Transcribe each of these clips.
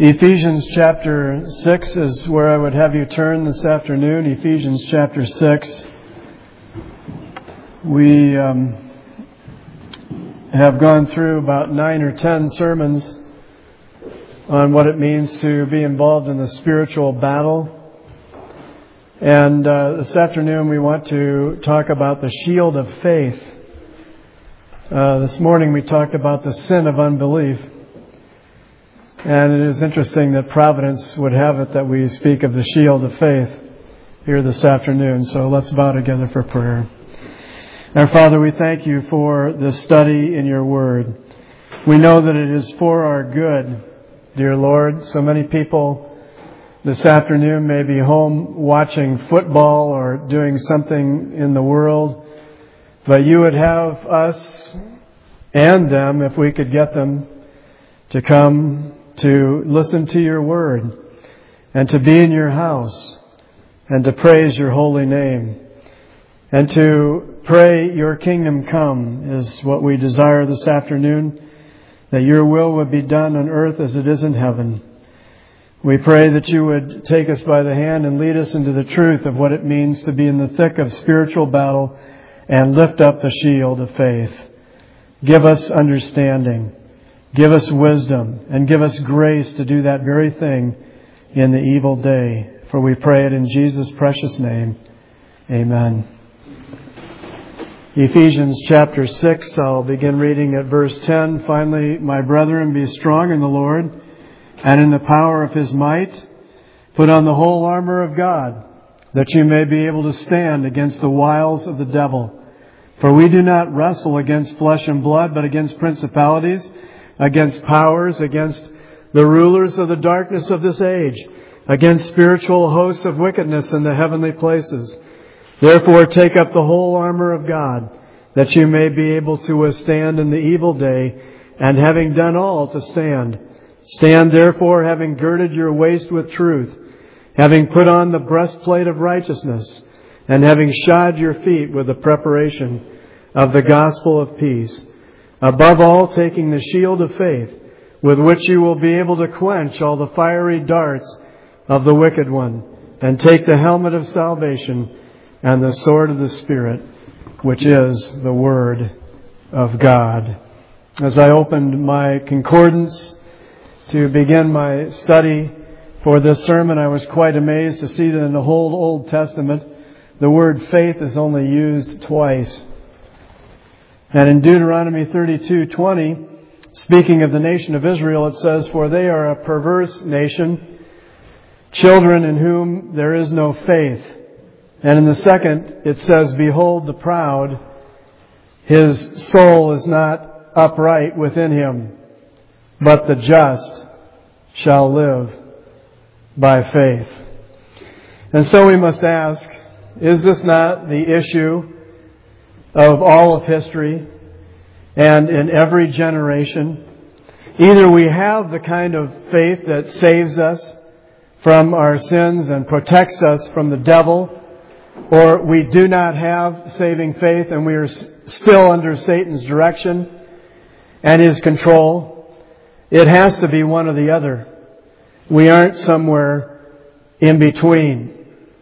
Ephesians chapter 6 is where I would have you turn this afternoon. Ephesians chapter 6. We have gone through about 9 or 10 sermons on what it means to be involved in the spiritual battle. And this afternoon we want to talk about the shield of faith. This morning we talked about the sin of unbelief. And it is interesting that Providence would have it that we speak of the shield of faith here this afternoon. So let's bow together for prayer. Our Father, we thank you for this study in your word. We know that it is for our good, dear Lord. So many people this afternoon may be home watching football or doing something in the world. But you would have us and them, if we could get them, to come to listen to your word and to be in your house and to praise your holy name and to pray your kingdom come is what we desire this afternoon, that your will would be done on earth as it is in heaven. We pray that you would take us by the hand and lead us into the truth of what it means to be in the thick of spiritual battle and lift up the shield of faith. Give us understanding. Give us wisdom and give us grace to do that very thing in the evil day. For we pray it in Jesus' precious name. Amen. Ephesians chapter 6, I'll begin reading at verse 10. Finally, my brethren, be strong in the Lord and in the power of His might. Put on the whole armor of God, that you may be able to stand against the wiles of the devil. For we do not wrestle against flesh and blood, but against principalities, against powers, against the rulers of the darkness of this age, against spiritual hosts of wickedness in the heavenly places. Therefore take up the whole armor of God, that you may be able to withstand in the evil day, and having done all, to stand. Stand therefore, having girded your waist with truth, having put on the breastplate of righteousness, and having shod your feet with the preparation of the gospel of peace. Above all, taking the shield of faith, with which you will be able to quench all the fiery darts of the wicked one, and take the helmet of salvation and the sword of the Spirit, which is the Word of God. As I opened my concordance to begin my study for this sermon, I was quite amazed to see that in the whole Old Testament, the word faith is only used twice. And in Deuteronomy 32:20, speaking of the nation of Israel, it says, "For they are a perverse nation, children in whom there is no faith." And in the second, it says, "Behold the proud, his soul is not upright within him, but the just shall live by faith." And so we must ask, is this not the issue of all of history and in every generation? Either we have the kind of faith that saves us from our sins and protects us from the devil, or we do not have saving faith and we are still under Satan's direction and his control. It has to be one or the other. We aren't somewhere in between.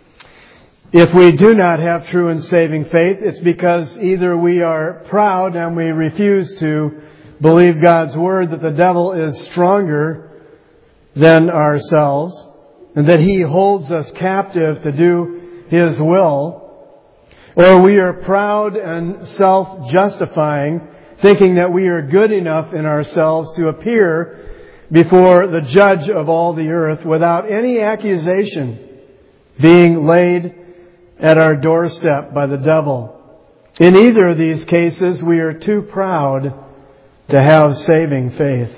If we do not have true and saving faith, it's because either we are proud and we refuse to believe God's word that the devil is stronger than ourselves and that he holds us captive to do his will, or we are proud and self-justifying, thinking that we are good enough in ourselves to appear before the judge of all the earth without any accusation being laid at our doorstep by the devil. In either of these cases, we are too proud to have saving faith.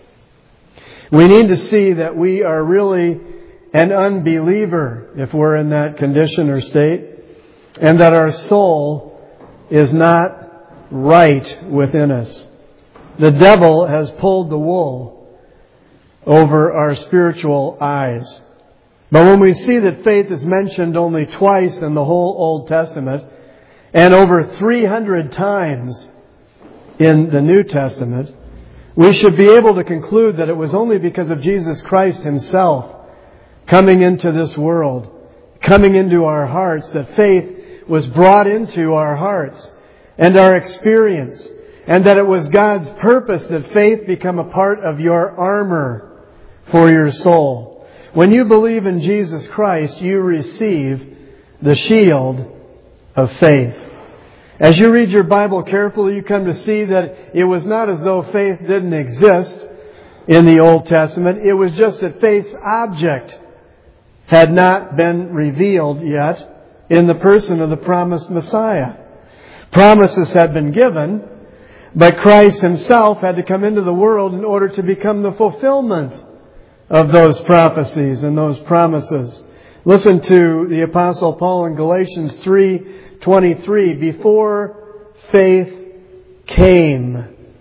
We need to see that we are really an unbeliever if we're in that condition or state, and that our soul is not right within us. The devil has pulled the wool over our spiritual eyes. But when we see that faith is mentioned only twice in the whole Old Testament and over 300 times in the New Testament, we should be able to conclude that it was only because of Jesus Christ Himself coming into this world, coming into our hearts, that faith was brought into our hearts and our experience, and that it was God's purpose that faith become a part of your armor for your soul. When you believe in Jesus Christ, you receive the shield of faith. As you read your Bible carefully, you come to see that it was not as though faith didn't exist in the Old Testament. It was just that faith's object had not been revealed yet in the person of the promised Messiah. Promises had been given, but Christ Himself had to come into the world in order to become the fulfillment of those prophecies and those promises. Listen to the Apostle Paul in Galatians 3:23. Before faith came,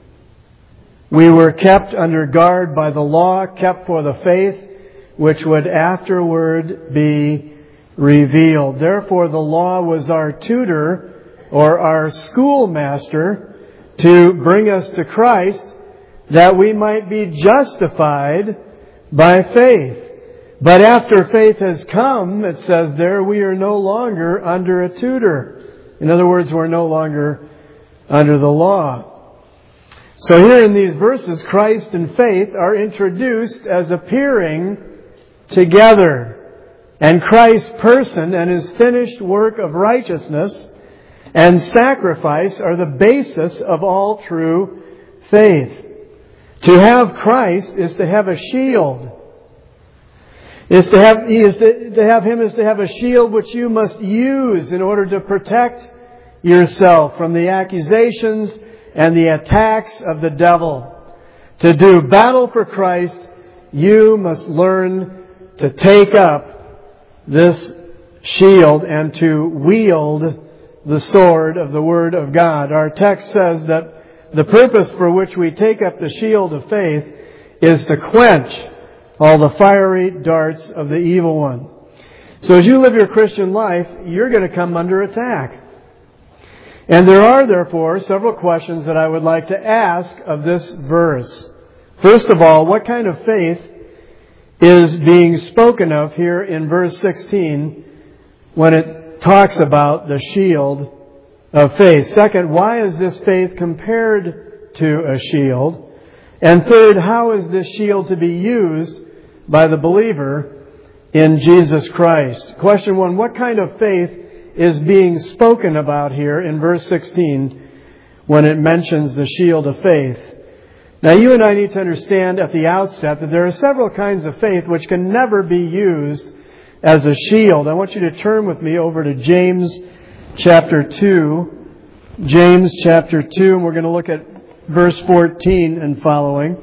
we were kept under guard by the law, kept for the faith which would afterward be revealed. Therefore, the law was our tutor or our schoolmaster to bring us to Christ, that we might be justified by faith. But after faith has come, it says there, we are no longer under a tutor. In other words, we're no longer under the law. So here in these verses, Christ and faith are introduced as appearing together. And Christ's person and His finished work of righteousness and sacrifice are the basis of all true faith. To have Christ is to have a shield. To have Him is to have a shield which you must use in order to protect yourself from the accusations and the attacks of the devil. To do battle for Christ, you must learn to take up this shield and to wield the sword of the Word of God. Our text says that the purpose for which we take up the shield of faith is to quench all the fiery darts of the evil one. So as you live your Christian life, you're going to come under attack. And there are, therefore, several questions that I would like to ask of this verse. First of all, what kind of faith is being spoken of here in verse 16 when it talks about the shield of faith? Second, why is this faith compared to a shield? And third, how is this shield to be used by the believer in Jesus Christ? Question 1, what kind of faith is being spoken about here in verse 16 when it mentions the shield of faith? Now, you and I need to understand at the outset that there are several kinds of faith which can never be used as a shield. I want you to turn with me over to James chapter 2. James chapter 2, and we're going to look at verse 14 and following.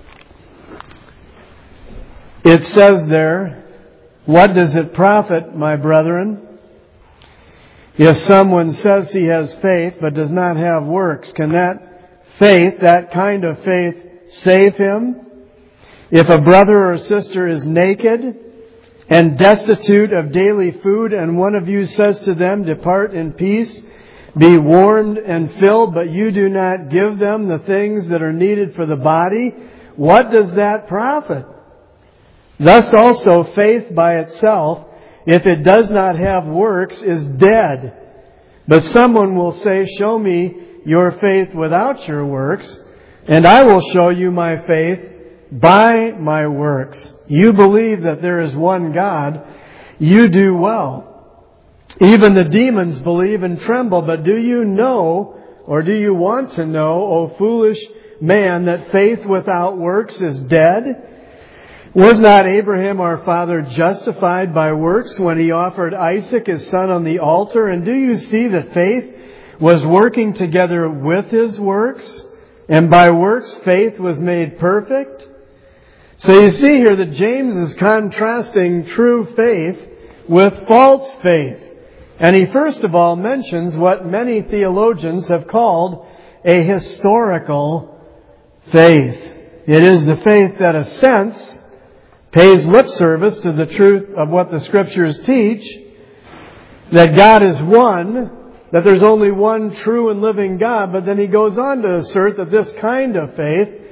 It says there, "What does it profit, my brethren, if someone says he has faith but does not have works? Can that faith, that kind of faith, save him? If a brother or sister is naked and destitute of daily food, and one of you says to them, 'Depart in peace, be warmed and filled,' but you do not give them the things that are needed for the body, what does that profit? Thus also faith by itself, if it does not have works, is dead. But someone will say, 'Show me your faith without your works, and I will show you my faith by my works.' You believe that there is one God. You do well. Even the demons believe and tremble. But do you know, or do you want to know, O foolish man, that faith without works is dead? Was not Abraham our father justified by works when he offered Isaac his son on the altar? And do you see that faith was working together with his works? And by works faith was made perfect?" So you see here that James is contrasting true faith with false faith. And he first of all mentions what many theologians have called a historical faith. It is the faith that assents, pays lip service to the truth of what the Scriptures teach, that God is one, that there's only one true and living God. But then he goes on to assert that this kind of faith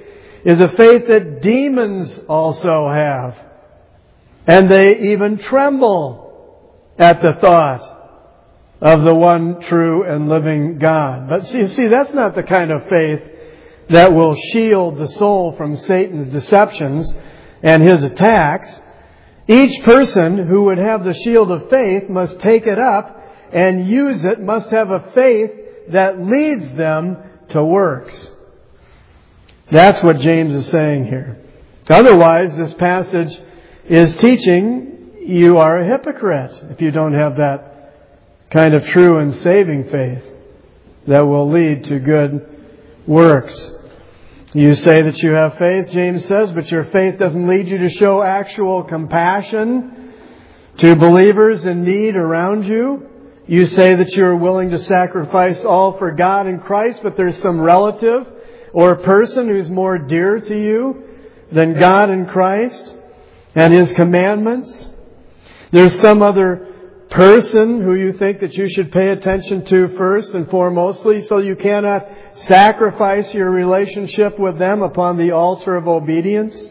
is a faith that demons also have. And they even tremble at the thought of the one true and living God. But you see, that's not the kind of faith that will shield the soul from Satan's deceptions and his attacks. Each person who would have the shield of faith must take it up and use it, must have a faith that leads them to works. That's what James is saying here. Otherwise, this passage is teaching you are a hypocrite if you don't have that kind of true and saving faith that will lead to good works. You say that you have faith, James says, but your faith doesn't lead you to show actual compassion to believers in need around you. You say that you're willing to sacrifice all for God and Christ, but there's some relative or person who's more dear to you than God and Christ and His commandments. There's some other person who you think that you should pay attention to first and foremostly, so you cannot sacrifice your relationship with them upon the altar of obedience.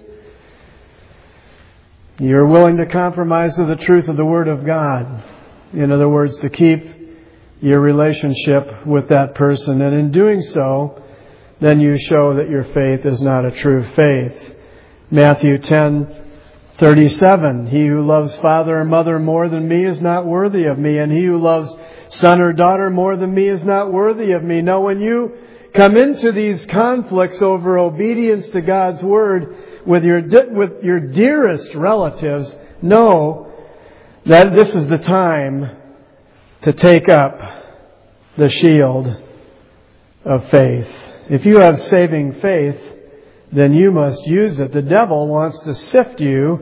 You're willing to compromise with the truth of the Word of God. In other words, to keep your relationship with that person. And in doing so, then you show that your faith is not a true faith. Matthew 10:37, he who loves father or mother more than me is not worthy of me, and he who loves son or daughter more than me is not worthy of me. Now, when you come into these conflicts over obedience to God's Word with your dearest relatives, know that this is the time to take up the shield of faith. If you have saving faith, then you must use it. The devil wants to sift you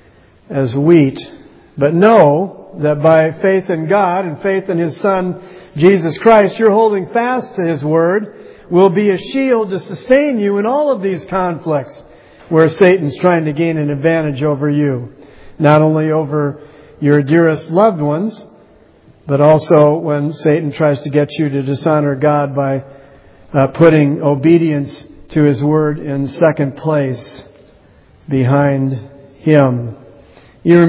as wheat. But know that by faith in God and faith in His Son, Jesus Christ, you're holding fast to His Word, will be a shield to sustain you in all of these conflicts where Satan's trying to gain an advantage over you. Not only over your dearest loved ones, but also when Satan tries to get you to dishonor God by putting obedience to His Word in second place behind Him. You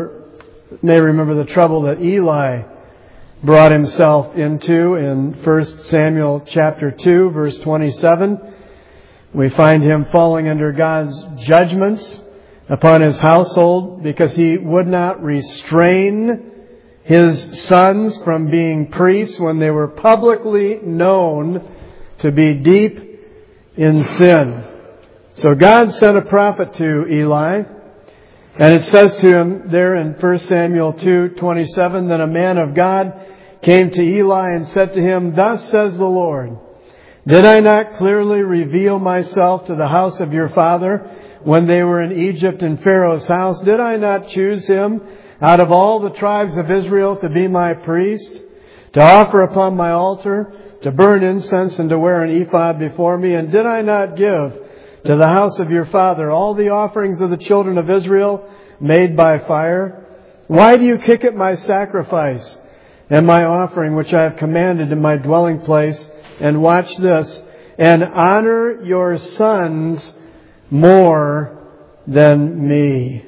may remember the trouble that Eli brought himself into in 1 Samuel chapter 2, verse 27. We find him falling under God's judgments upon his household because he would not restrain his sons from being priests when they were publicly known to be deep in sin. So God sent a prophet to Eli, and it says to him there in 1 Samuel 2:27, then a man of God came to Eli and said to him, thus says the Lord, did I not clearly reveal myself to the house of your father when they were in Egypt in Pharaoh's house? Did I not choose him out of all the tribes of Israel to be my priest, to offer upon my altar, to burn incense and to wear an ephod before me? And did I not give to the house of your father all the offerings of the children of Israel made by fire? Why do you kick at my sacrifice and my offering which I have commanded in my dwelling place? And watch this, and honor your sons more than me,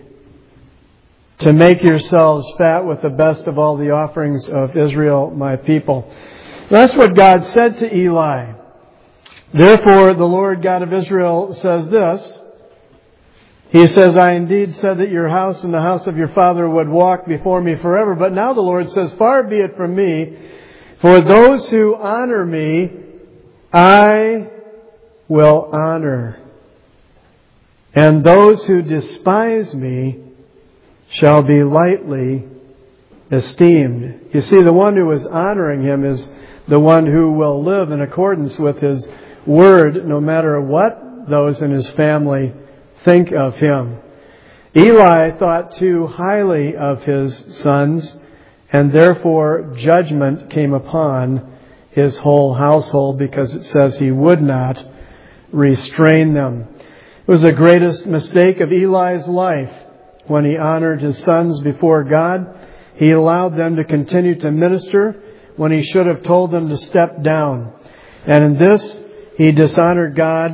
to make yourselves fat with the best of all the offerings of Israel, my people. That's what God said to Eli. Therefore, the Lord God of Israel says this. He says, I indeed said that your house and the house of your father would walk before me forever. But now the Lord says, far be it from me, for those who honor me, I will honor. And those who despise me shall be lightly esteemed. You see, the one who is honoring Him is the one who will live in accordance with His Word, no matter what those in his family think of him. Eli thought too highly of his sons, and therefore judgment came upon his whole household, because it says he would not restrain them. It was the greatest mistake of Eli's life when he honored his sons before God. He allowed them to continue to minister when he should have told them to step down. And in this, he dishonored God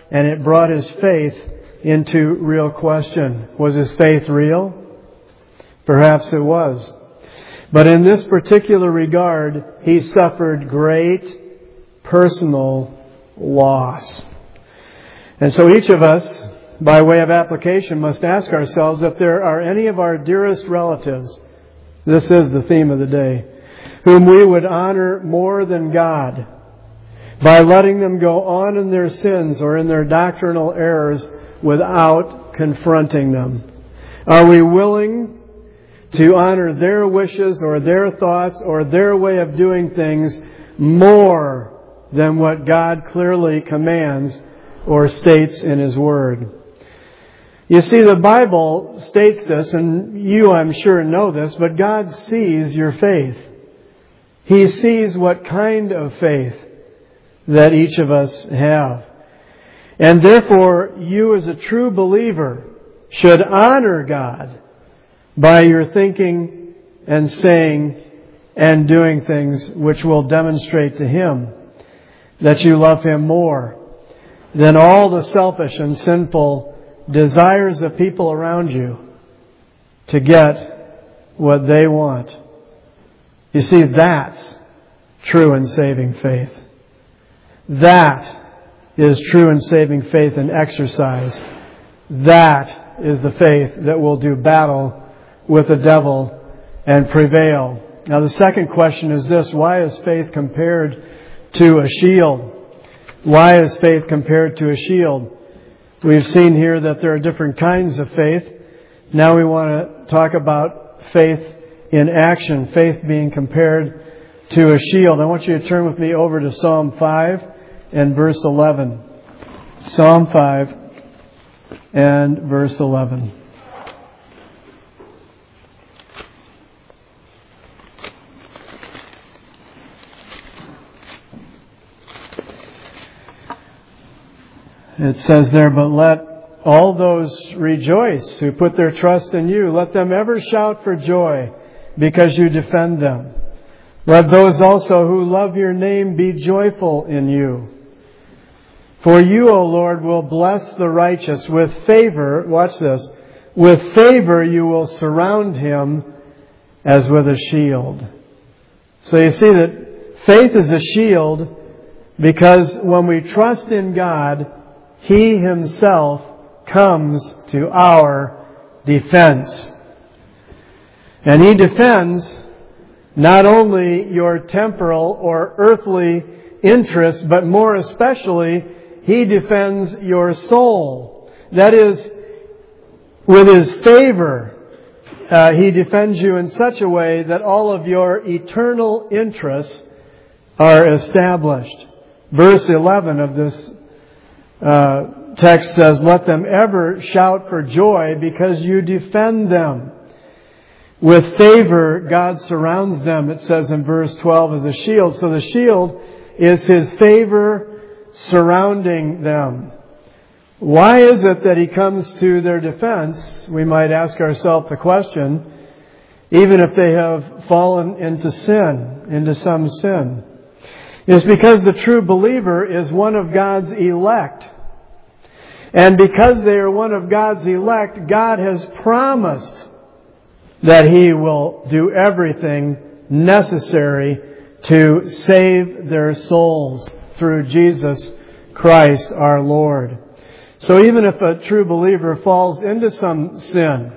and it brought his faith into real question. Was his faith real? Perhaps it was. But in this particular regard, he suffered great personal loss. And so each of us, by way of application, must ask ourselves if there are any of our dearest relatives, this is the theme of the day, whom we would honor more than God by letting them go on in their sins or in their doctrinal errors without confronting them. Are we willing to honor their wishes or their thoughts or their way of doing things more than what God clearly commands or states in His Word? You see, the Bible states this, and you, I'm sure, know this, but God sees your faith. He sees what kind of faith that each of us have. And therefore, you as a true believer should honor God by your thinking and saying and doing things which will demonstrate to Him that you love Him more than all the selfish and sinful desires of people around you to get what they want. You see, that's true and saving faith. That is true and saving faith in exercise. That is the faith that will do battle with the devil and prevail. Now the second question is this: why is faith compared to a shield? Why is faith compared to a shield? We've seen here that there are different kinds of faith. Now we want to talk about faith in action, faith being compared to a shield. I want you to turn with me over to Psalm 5 and verse 11. Psalm 5 and verse 11. It says there, "But let all those rejoice who put their trust in you. Let them ever shout for joy because you defend them. Let those also who love your name be joyful in you. For you, O Lord, will bless the righteous with favor." Watch this. "With favor you will surround him as with a shield." So you see that faith is a shield because when we trust in God, He Himself comes to our defense. And He defends not only your temporal or earthly interests, but more especially, He defends your soul. That is, with His favor, He defends you in such a way that all of your eternal interests are established. Verse 11 of this text says, "Let them ever shout for joy because you defend them." With favor, God surrounds them, it says in verse 12, as a shield. So the shield is His favor surrounding them. Why is it that He comes to their defense? We might ask ourselves the question, even if they have fallen into sin, into some sin. It's because the true believer is one of God's elect. And because they are one of God's elect, God has promised that He will do everything necessary to save their souls through Jesus Christ our Lord. So even if a true believer falls into some sin,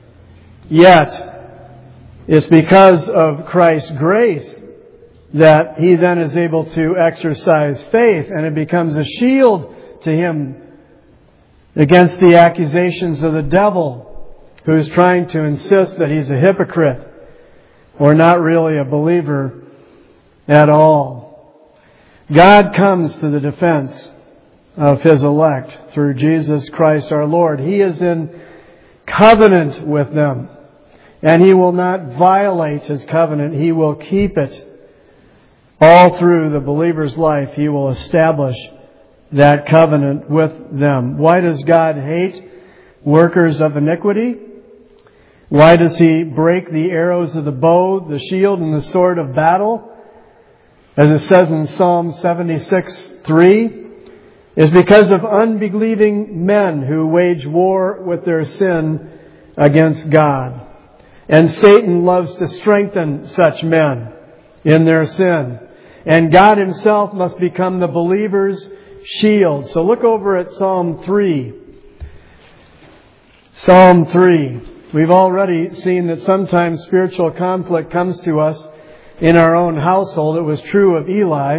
yet it's because of Christ's grace that he then is able to exercise faith, and it becomes a shield to him against the accusations of the devil, who is trying to insist that he's a hypocrite or not really a believer at all. God comes to the defense of His elect through Jesus Christ our Lord. He is in covenant with them, and He will not violate His covenant. He will keep it. All through the believer's life, He will establish that covenant with them. Why does God hate workers of iniquity? Why does He break the arrows of the bow, the shield, and the sword of battle? As it says in Psalm 76:3, is because of unbelieving men who wage war with their sin against God. And Satan loves to strengthen such men in their sin. And God Himself must become the believer's shield. So look over at Psalm 3. Psalm 3. We've already seen that sometimes spiritual conflict comes to us in our own household. It was true of Eli.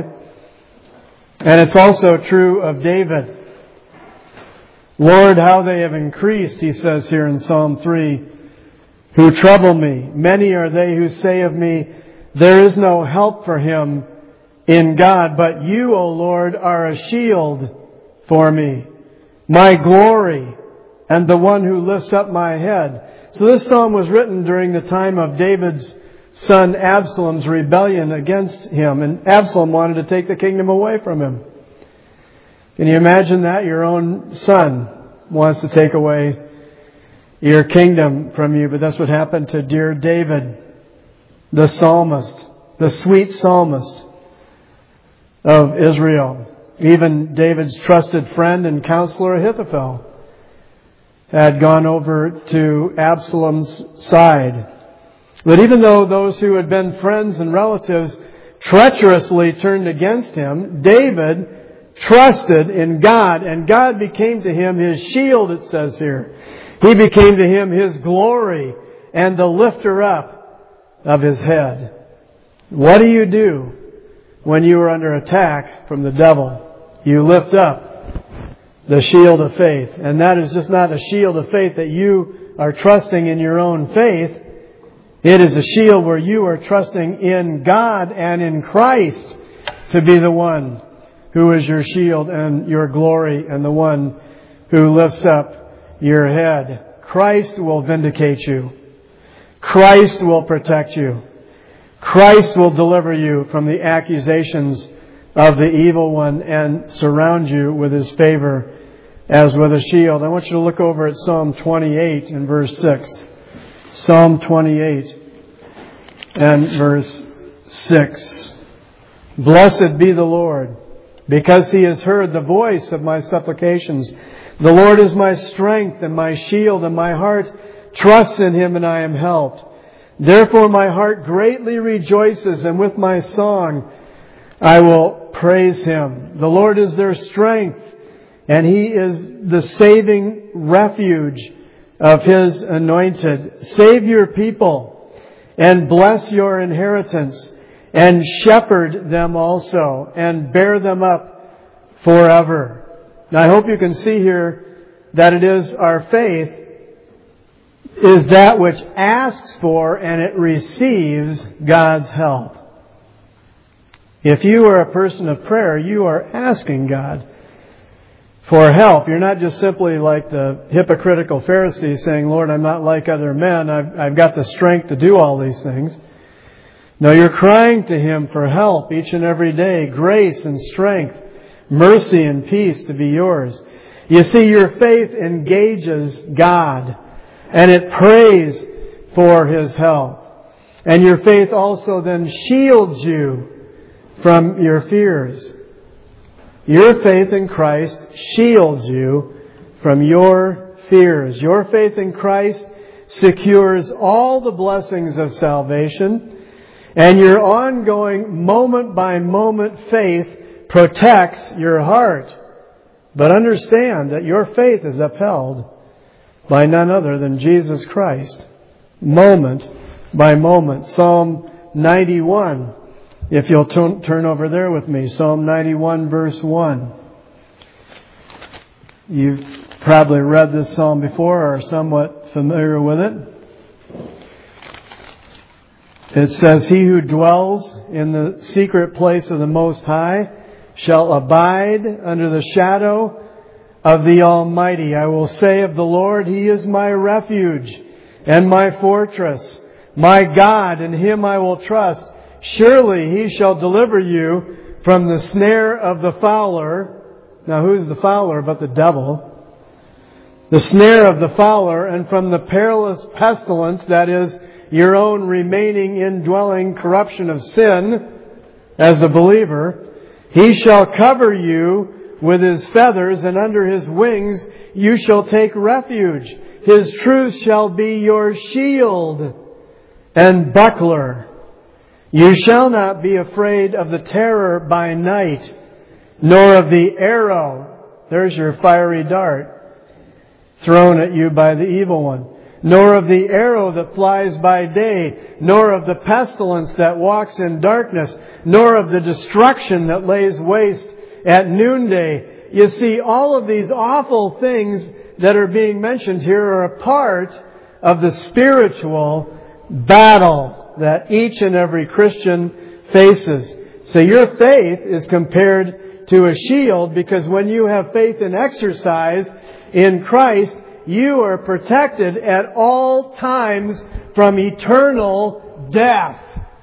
And it's also true of David. Lord, how they have increased, he says here in Psalm 3, who trouble me. Many are they who say of me, there is no help for him in God. But you, O Lord, are a shield for me, my glory, and the one who lifts up my head. So this psalm was written during the time of David's son Absalom's rebellion against him. And Absalom wanted to take the kingdom away from him. Can you imagine that? Your own son wants to take away your kingdom from you. But that's what happened to dear David, the psalmist, the sweet psalmist of Israel. Even David's trusted friend and counselor Ahithophel had gone over to Absalom's side. But even though those who had been friends and relatives treacherously turned against him, David trusted in God, and God became to him his shield, it says here. He became to him his glory and the lifter up of his head. What do you do when you are under attack from the devil? You lift up the shield of faith. And that is just not a shield of faith that you are trusting in your own faith. It is a shield where you are trusting in God and in Christ to be the one who is your shield and your glory and the one who lifts up your head. Christ will vindicate you. Christ will protect you. Christ will deliver you from the accusations of the evil one and surround you with His favor as with a shield. I want you to look over at Psalm 28 and verse 6. Psalm 28 and verse 6. Blessed be the Lord, because He has heard the voice of my supplications. The Lord is my strength and my shield, and my heart trusts in Him, and I am helped. Therefore my heart greatly rejoices, and with my song I will praise Him. The Lord is their strength, and He is the saving refuge of His anointed. Save your people, and bless your inheritance, and shepherd them also, and bear them up forever. Now, I hope you can see here that it is our faith is that which asks for and it receives God's help. If you are a person of prayer, you are asking God for help. You're not just simply like the hypocritical Pharisees saying, Lord, I'm not like other men. I've got the strength to do all these things. No, you're crying to Him for help each and every day, grace and strength, mercy and peace to be yours. You see, your faith engages God, and it prays for His help. And your faith also then shields you from your fears. Your faith in Christ shields you from your fears. Your faith in Christ secures all the blessings of salvation, and your ongoing moment-by-moment faith protects your heart. But understand that your faith is upheld by none other than Jesus Christ, moment by moment. Psalm 91, if you'll turn over there with me. Psalm 91, verse 1. You've probably read this psalm before or are somewhat familiar with it. It says, He who dwells in the secret place of the Most High shall abide under the shadow of the Almighty. I will say of the Lord, He is my refuge and my fortress, my God, in Him I will trust. Surely He shall deliver you from the snare of the fowler. Now, who's the fowler but the devil? The snare of the fowler, and from the perilous pestilence, that is, your own remaining indwelling corruption of sin as a believer. He shall cover you with His feathers, and under His wings you shall take refuge. His truth shall be your shield and buckler. You shall not be afraid of the terror by night, nor of the arrow, there's your fiery dart, thrown at you by the evil one, nor of the arrow that flies by day, nor of the pestilence that walks in darkness, nor of the destruction that lays waste at noonday. You see, all of these awful things that are being mentioned here are a part of the spiritual battle that each and every Christian faces. So your faith is compared to a shield, because when you have faith in exercise in Christ, you are protected at all times from eternal death.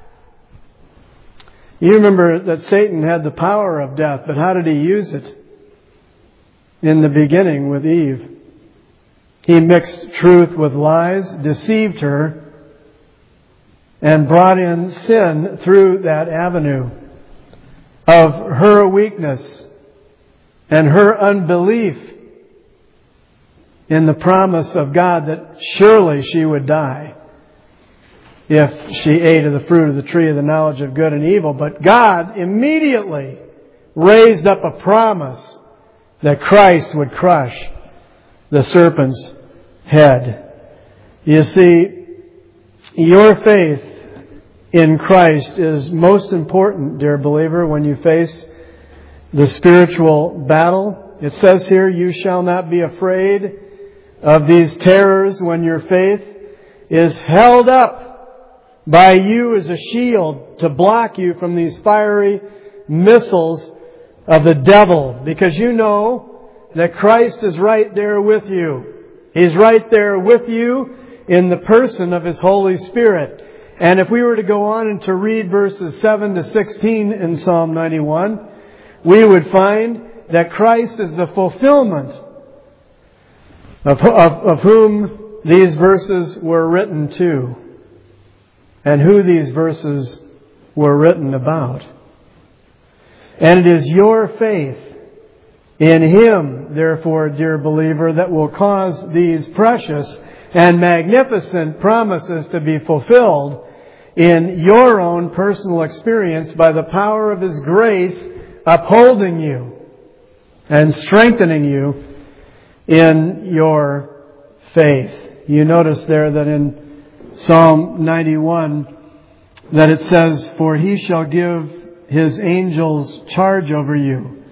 You remember that Satan had the power of death, but how did he use it? In the beginning with Eve, he mixed truth with lies, deceived her, and brought in sin through that avenue of her weakness and her unbelief in the promise of God that surely she would die if she ate of the fruit of the tree of the knowledge of good and evil. But God immediately raised up a promise that Christ would crush the serpent's head. You see, your faith in Christ is most important, dear believer, when you face the spiritual battle. It says here, you shall not be afraid of these terrors when your faith is held up by you as a shield to block you from these fiery missiles of the devil. Because you know that Christ is right there with you. He's right there with you in the person of His Holy Spirit. And if we were to go on and to read verses 7 to 16 in Psalm 91, we would find that Christ is the fulfillment of whom these verses were written to, and who these verses were written about. And it is your faith in Him, therefore, dear believer, that will cause these precious and magnificent promises to be fulfilled in your own personal experience by the power of His grace upholding you and strengthening you in your faith. You notice there that in Psalm 91 that it says, "For He shall give His angels charge over you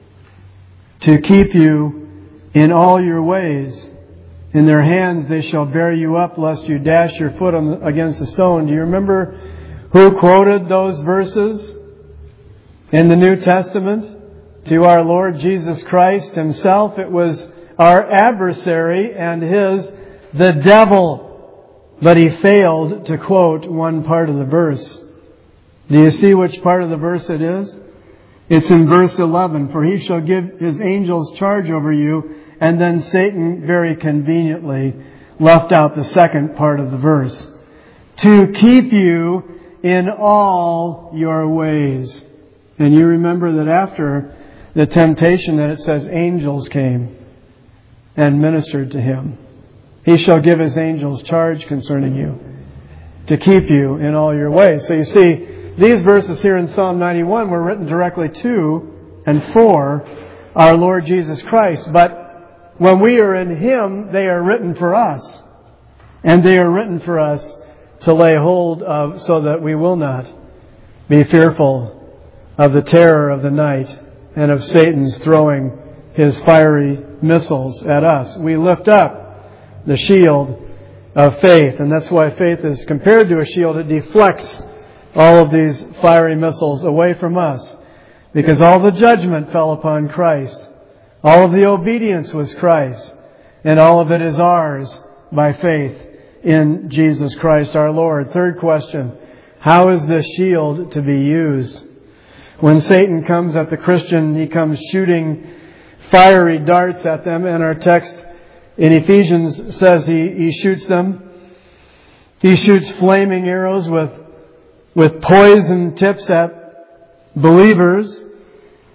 to keep you in all your ways. In their hands they shall bear you up, lest you dash your foot against a stone." Do you remember who quoted those verses in the New Testament to our Lord Jesus Christ Himself? It was our adversary and the devil. But he failed to quote one part of the verse. Do you see which part of the verse it is? It's in verse 11. "For He shall give His angels charge over you." And then Satan very conveniently left out the second part of the verse. "To keep you in all your ways." And you remember that after the temptation that it says angels came and ministered to him. He shall give His angels charge concerning you to keep you in all your ways. So you see, these verses here in Psalm 91 were written directly to and for our Lord Jesus Christ. But when we are in Him, they are written for us. And they are written for us to lay hold of, so that we will not be fearful of the terror of the night and of Satan's throwing his fiery missiles at us. We lift up the shield of faith. And that's why faith is compared to a shield. It deflects all of these fiery missiles away from us, because all the judgment fell upon Christ. All of the obedience was Christ, and all of it is ours by faith in Jesus Christ our Lord. Third question, how is this shield to be used? When Satan comes at the Christian, he comes shooting fiery darts at them, and our text in Ephesians says he shoots them. He shoots flaming arrows with poison tips at believers.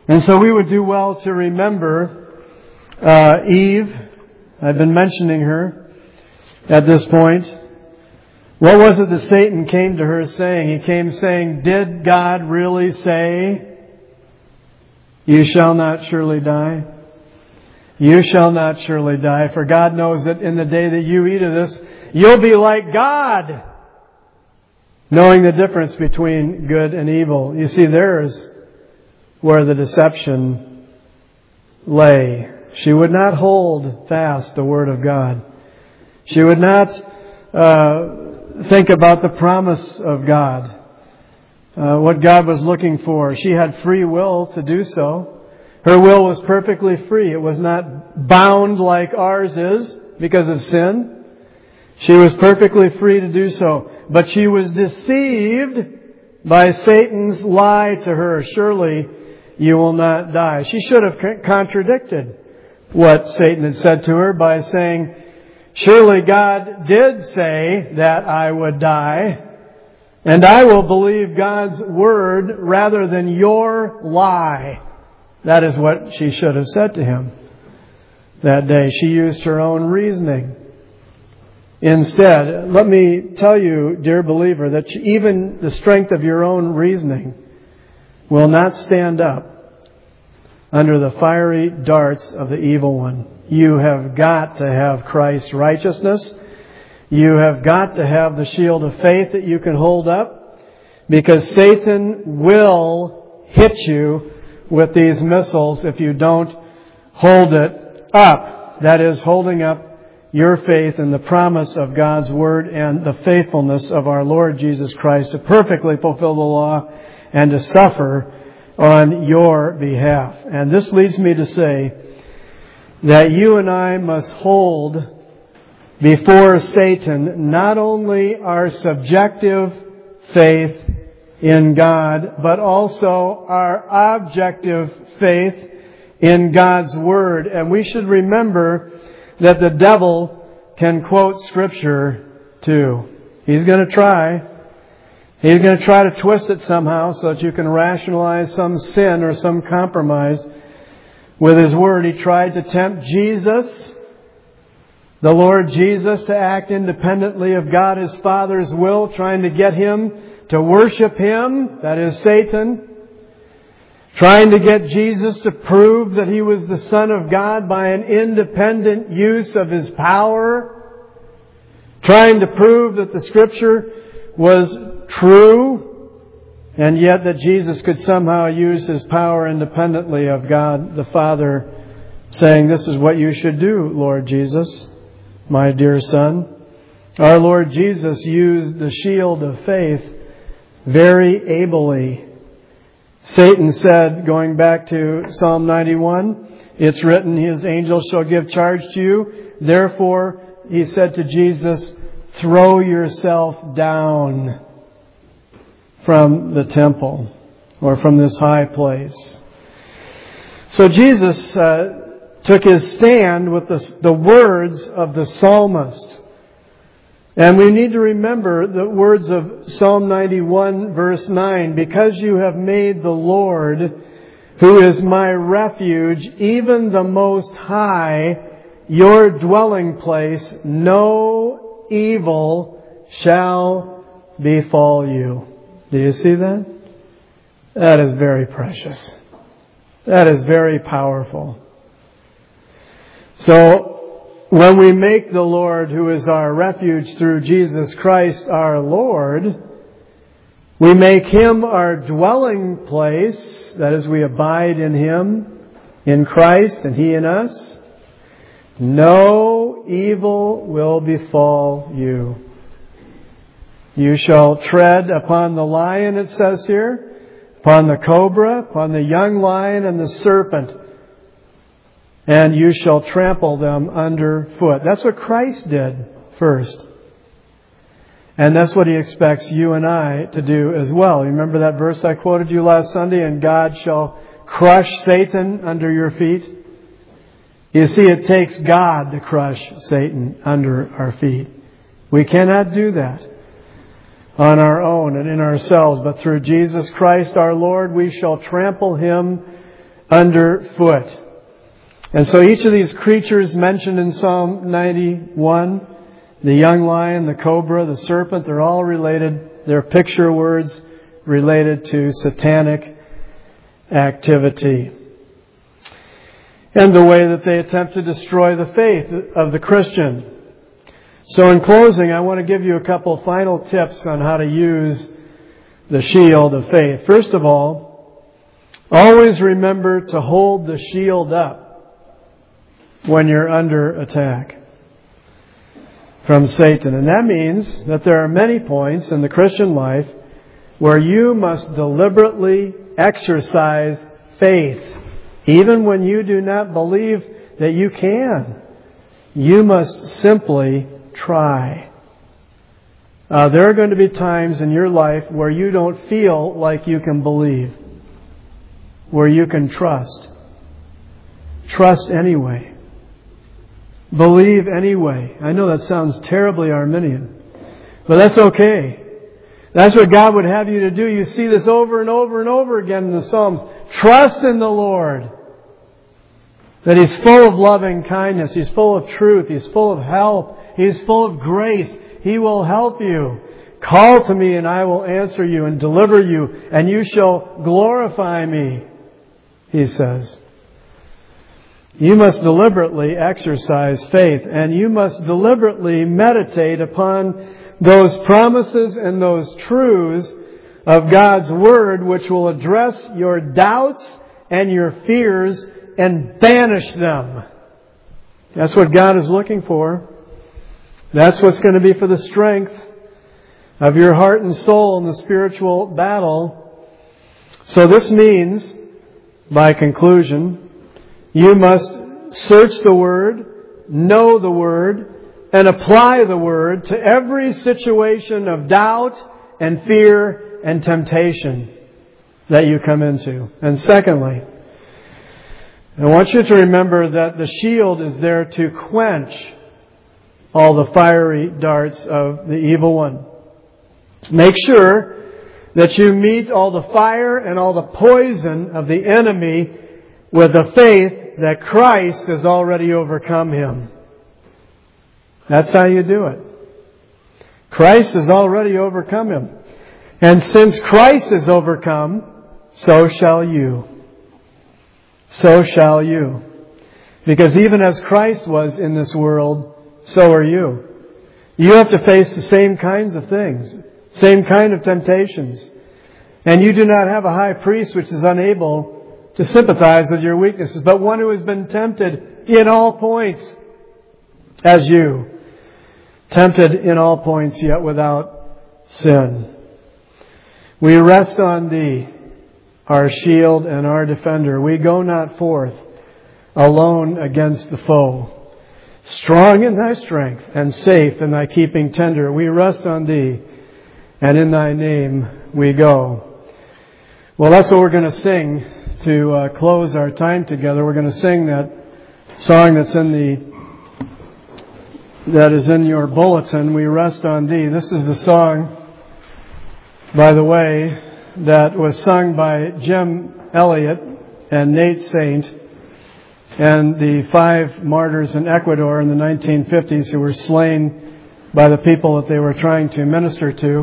And so we would do well to remember Eve. I've been mentioning her at this point. What was it that Satan came to her saying? He came saying, did God really say, you shall not surely die? You shall not surely die, for God knows that in the day that you eat of this, you'll be like God, knowing the difference between good and evil. You see, there's where the deception lay. She would not hold fast the Word of God. She would not think about the promise of God, what God was looking for. She had free will to do so. Her will was perfectly free. It was not bound like ours is because of sin. She was perfectly free to do so. But she was deceived by Satan's lie to her. Surely you will not die. She should have contradicted what Satan had said to her by saying, surely God did say that I would die, and I will believe God's word rather than your lie. That is what she should have said to him that day. She used her own reasoning. Instead, let me tell you, dear believer, that even the strength of your own reasoning will not stand up under the fiery darts of the evil one. You have got to have Christ's righteousness. You have got to have the shield of faith that you can hold up, because Satan will hit you with these missiles if you don't hold it up. That is, holding up your faith in the promise of God's Word and the faithfulness of our Lord Jesus Christ to perfectly fulfill the law and to suffer on your behalf. And this leads me to say that you and I must hold before Satan not only our subjective faith in God, but also our objective faith in God's Word. And we should remember that the devil can quote Scripture too. He's going to try. He's going to try to twist it somehow so that you can rationalize some sin or some compromise with his Word. He tried to tempt Jesus, the Lord Jesus, to act independently of God His Father's will, trying to get Him to worship Him, that is Satan. Trying to get Jesus to prove that He was the Son of God by an independent use of His power. Trying to prove that the Scripture was true, and yet that Jesus could somehow use His power independently of God the Father, saying, this is what you should do, Lord Jesus, my dear Son. Our Lord Jesus used the shield of faith very ably. Satan said, going back to Psalm 91, it's written, His angels shall give charge to you. Therefore, he said to Jesus, throw yourself down from the temple or from this high place. So Jesus took his stand with the words of the psalmist. And we need to remember the words of Psalm 91 verse 9. Because you have made the Lord, who is my refuge, even the Most High, your dwelling place, no evil shall befall you. Do you see that? That is very precious. That is very powerful. So, when we make the Lord, who is our refuge through Jesus Christ our Lord, we make Him our dwelling place. That is, we abide in Him, in Christ, and He in us. No evil will befall you. You shall tread upon the lion, it says here, upon the cobra, upon the young lion and the serpent, and you shall trample them underfoot. That's what Christ did first. And that's what He expects you and I to do as well. Remember that verse I quoted you last Sunday, and God shall crush Satan under your feet? You see, it takes God to crush Satan under our feet. We cannot do that on our own and in ourselves, but through Jesus Christ our Lord, we shall trample Him underfoot. And so each of these creatures mentioned in Psalm 91, the young lion, the cobra, the serpent, they're all related. They're picture words related to satanic activity and the way that they attempt to destroy the faith of the Christian. So in closing, I want to give you a couple final tips on how to use the shield of faith. First of all, always remember to hold the shield up when you're under attack from Satan. And that means that there are many points in the Christian life where you must deliberately exercise faith. Even when you do not believe that you can, you must simply try. There are going to be times in your life where you don't feel like you can believe, where you can trust. Trust anyway. Believe anyway. I know that sounds terribly Arminian, but that's okay. That's what God would have you to do. You see this over and over and over again in the Psalms. Trust in the Lord. That He's full of loving kindness. He's full of truth. He's full of help. He's full of grace. He will help you. Call to me and I will answer you and deliver you, and you shall glorify me, He says. You must deliberately exercise faith, and you must deliberately meditate upon those promises and those truths of God's Word which will address your doubts and your fears and banish them. That's what God is looking for. That's what's going to be for the strength of your heart and soul in the spiritual battle. So this means, by conclusion, you must search the Word, know the Word, and apply the Word to every situation of doubt and fear and temptation that you come into. And secondly, I want you to remember that the shield is there to quench all the fiery darts of the evil one. Make sure that you meet all the fire and all the poison of the enemy with the faith that Christ has already overcome him. That's how you do it. Christ has already overcome him. And since Christ is overcome, so shall you. So shall you. Because even as Christ was in this world, so are you. You have to face the same kinds of things, same kind of temptations. And you do not have a high priest which is unable to sympathize with your weaknesses, but one who has been tempted in all points as you. Tempted in all points, yet without sin. We rest on Thee, our shield and our defender. We go not forth alone against the foe. Strong in Thy strength and safe in Thy keeping tender. We rest on Thee, and in Thy name we go. Well, that's what we're going to sing to close our time together. We're going to sing that song that is in your bulletin, We Rest on Thee. This is the song, by the way, that was sung by Jim Elliott and Nate Saint and the 5 martyrs in Ecuador in the 1950s who were slain by the people that they were trying to minister to.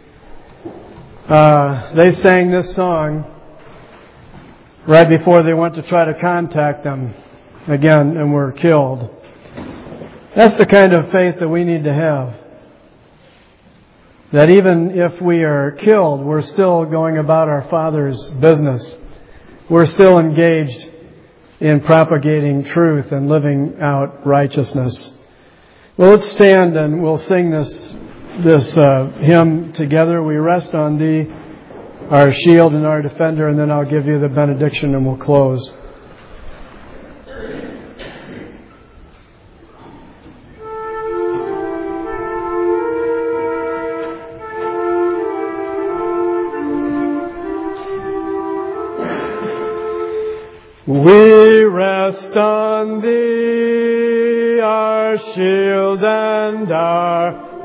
They sang this song right before they went to try to contact them again and were killed. That's the kind of faith that we need to have. That even if we are killed, we're still going about our Father's business. We're still engaged in propagating truth and living out righteousness. Well, let's stand and we'll sing this hymn together. We rest on Thee, our shield and our defender, and then I'll give you the benediction and we'll close. We rest on Thee, our shield and our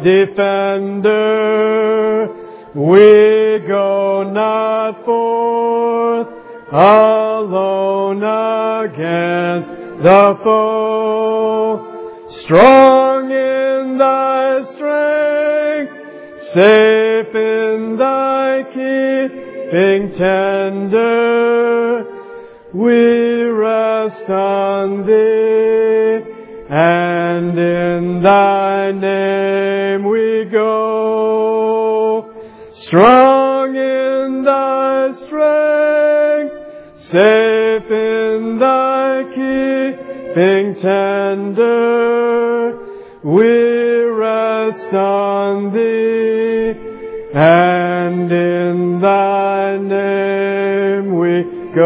defender. We go not forth alone alone against the foe. Strong in thy strength, safe in thy keeping tender, we rest on thee, and in thy name we go. Strong in thy strength, safe in thy keeping tender, we rest on thee, and in thy name we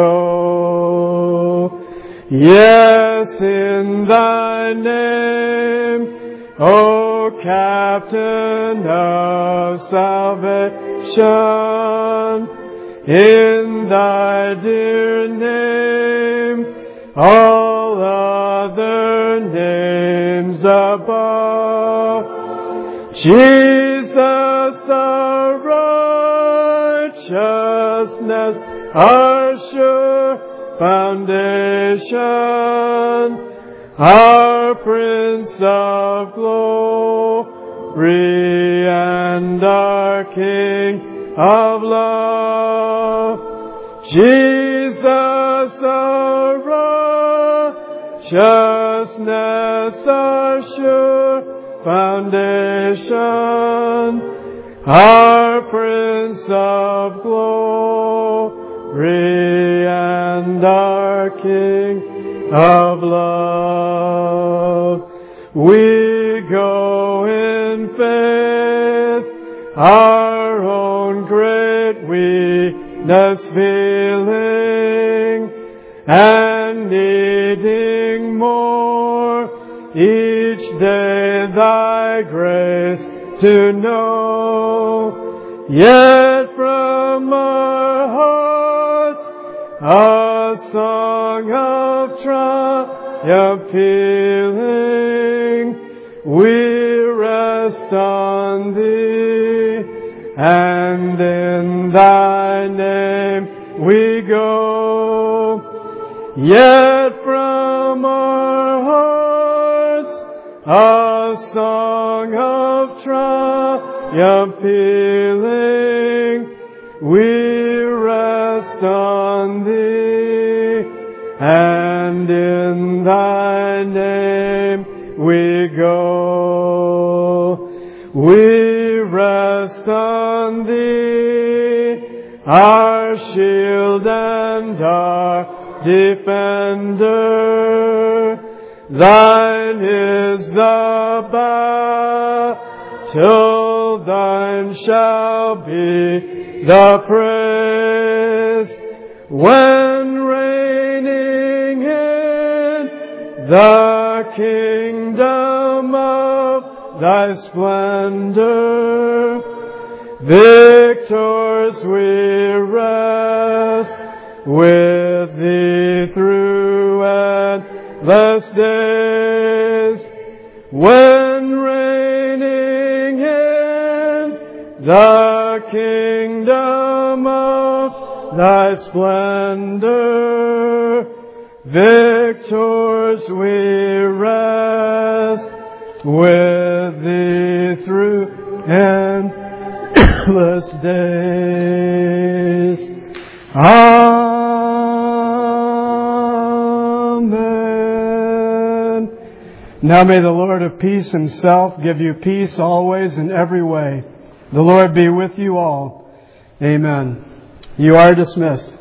go. Yes, in thy name, O Captain of salvation, in thy dear name, all other names above. Jesus, our righteousness, our sure foundation, our Prince of glory and our King of love. Jesus, our righteousness, our sure foundation, our Prince of glory and our King of love. We go in faith, our own great weakness feeling, and needing more each day thy grace to know. Yet from our hearts a song of triumph pealing, we rest on thee, and in thy name we go. Yet from our hearts a song of triumph pealing, we rest on thee, and in thy name we go. We rest on thee, our shield and our defender. Thine is the battle, thine shall be the praise, when reigning in the kingdom of thy splendor. Victors we rest with thee through endless days, when reigning in the kingdom of thy splendor. Victors we rest with thee through endless days. Amen. Now may the Lord of peace himself give you peace always in every way. The Lord be with you all. Amen. You are dismissed.